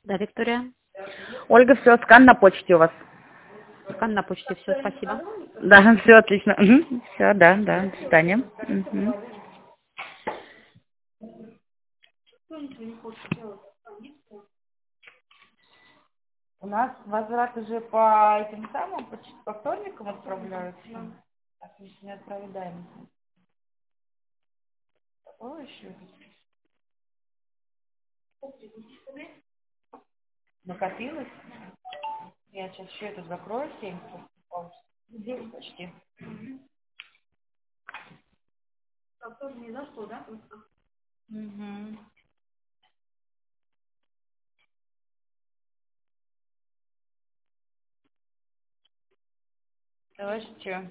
Да, Виктория. Ольга, все, скан на почте у вас. Скан на почте. Все, спасибо. Да, все отлично. Все, да, до свидания. Мгм. У нас возврат уже по этим самым, по вторникам отправляются. Так, если не отправляем. Какого еще? Накопилось? Я сейчас еще это закрою, 7 почти. Угу. Давай что?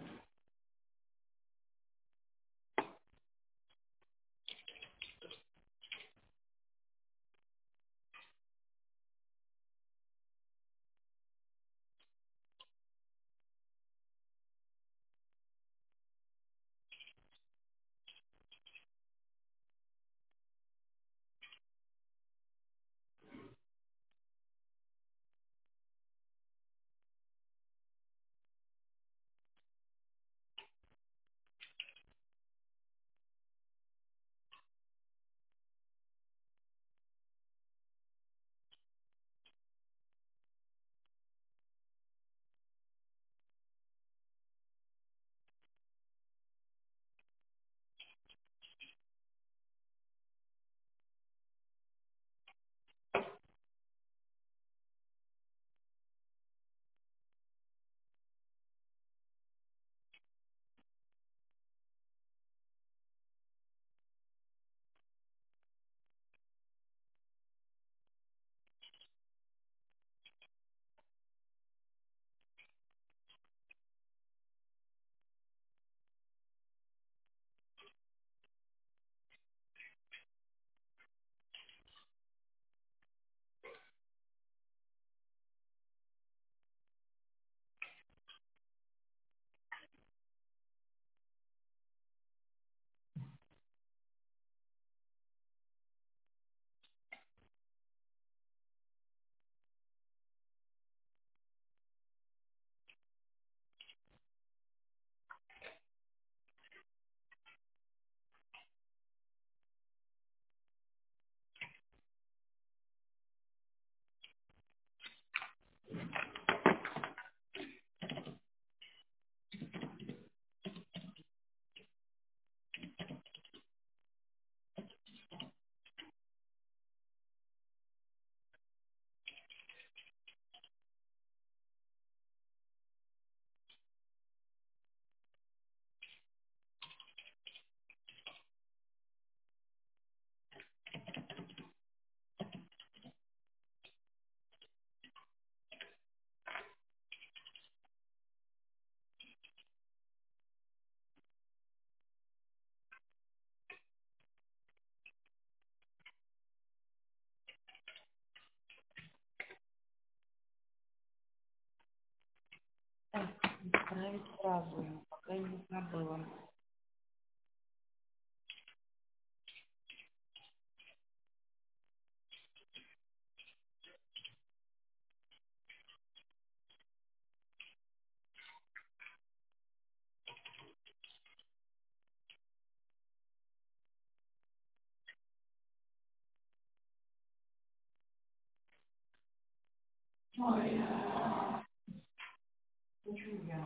Так, отправить сразу, пока не забыла. Ой, ничего я.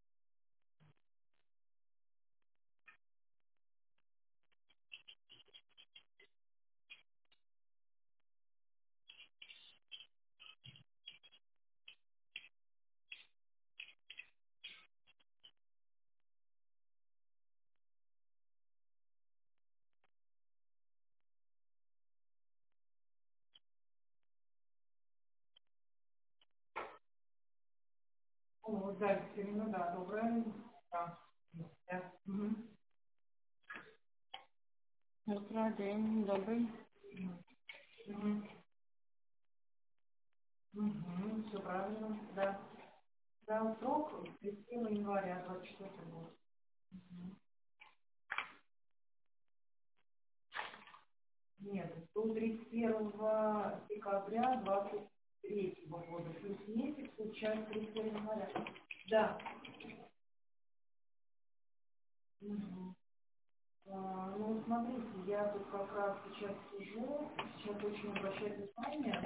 О, да, именно, да, доброе. Да. Да. Угу. Добрый день, добрый. Угу. Угу, все правильно, да. Да, срок 30 января 24 года. Нет, до 31 декабря 23 года, плюс месяц, получается 31 января. Да. Мгм. Ну, смотрите, я тут как раз сейчас сижу, сейчас очень обращаю внимание.